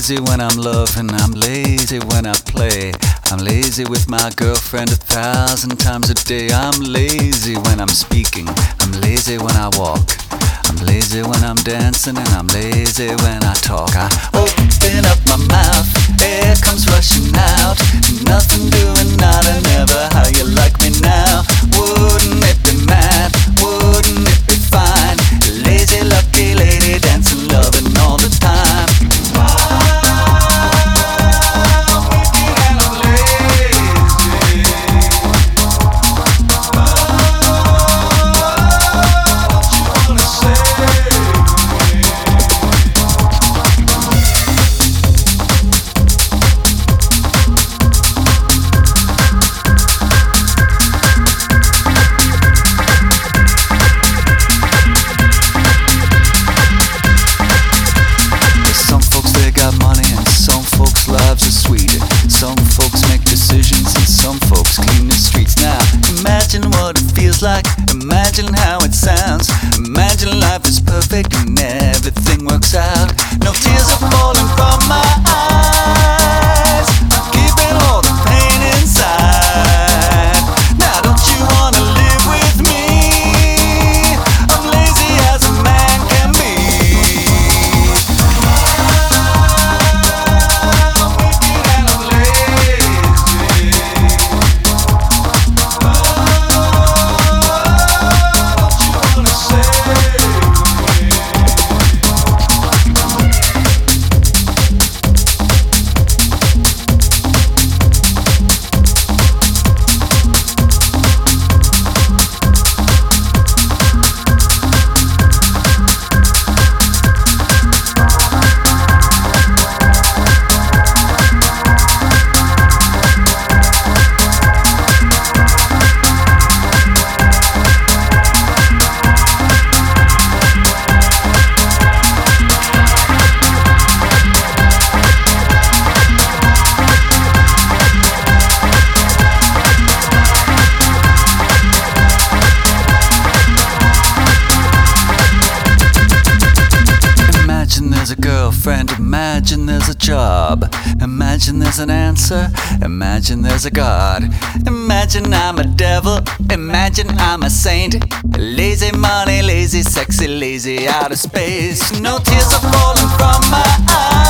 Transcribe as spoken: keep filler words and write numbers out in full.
lazy when I'm loving, I'm lazy when I play. I'm lazy with my girlfriend a thousand times a day. I'm lazy when I'm speaking, I'm lazy when I walk. I'm lazy when I'm dancing and I'm lazy when I talk. I open up my mouth, air comes rushing out. Nothing doing, nada, never. How you like me now? Wouldn't it be mad? Wouldn't it be fine? Lazy, lucky lady, dancing, loving all the time. Some folks make decisions and some folks clean the streets. Now imagine what it feels like, imagine how it sounds. Imagine life is perfect and everything works out. No tears are falling from my eyes, I'm keeping all the pain inside. Now don't you wanna live with me? I'm lazy as a man can be. There's a girlfriend, imagine there's a job. Imagine there's an answer, imagine there's a God. Imagine I'm a devil, imagine I'm a saint. Lazy money, lazy, sexy, lazy, out of space. No tears are falling from my eyes.